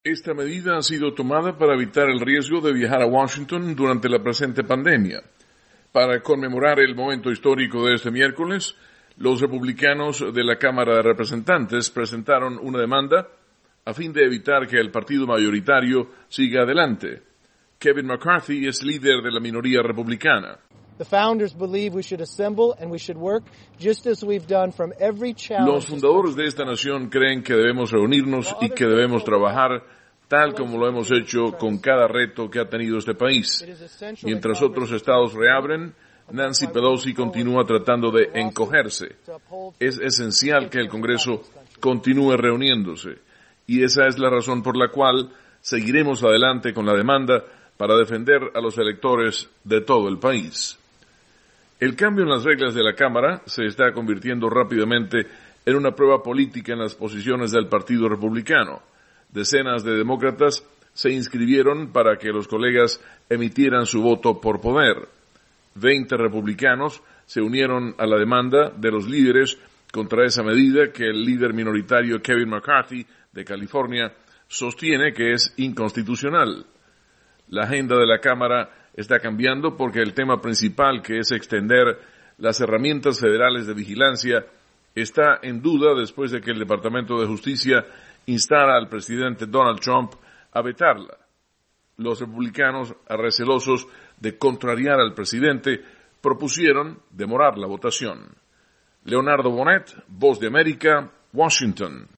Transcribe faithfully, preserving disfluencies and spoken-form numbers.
Esta medida ha sido tomada para evitar el riesgo de viajar a Washington durante la presente pandemia. Para conmemorar el momento histórico de este miércoles, los republicanos de la Cámara de Representantes presentaron una demanda a fin de evitar que el partido mayoritario siga adelante. Kevin McCarthy es líder de la minoría republicana. Los fundadores de esta nación creen que debemos reunirnos y que debemos trabajar tal como lo hemos hecho con cada reto que ha tenido este país. Mientras otros estados reabren, Nancy Pelosi continúa tratando de encogerse. Es esencial que el Congreso continúe reuniéndose, y esa es la razón por la cual seguiremos adelante con la demanda para defender a los electores de todo el país. El cambio en las reglas de la Cámara se está convirtiendo rápidamente en una prueba política en las posiciones del Partido Republicano. Decenas de demócratas se inscribieron para que los colegas emitieran su voto por poder. Veinte republicanos se unieron a la demanda de los líderes contra esa medida que el líder minoritario Kevin McCarthy de California sostiene que es inconstitucional. La agenda de la Cámara está cambiando porque el tema principal, que es extender las herramientas federales de vigilancia, está en duda después de que el Departamento de Justicia instara al presidente Donald Trump a vetarla. Los republicanos, recelosos de contrariar al presidente, propusieron demorar la votación. Leonardo Bonet, Voz de América, Washington.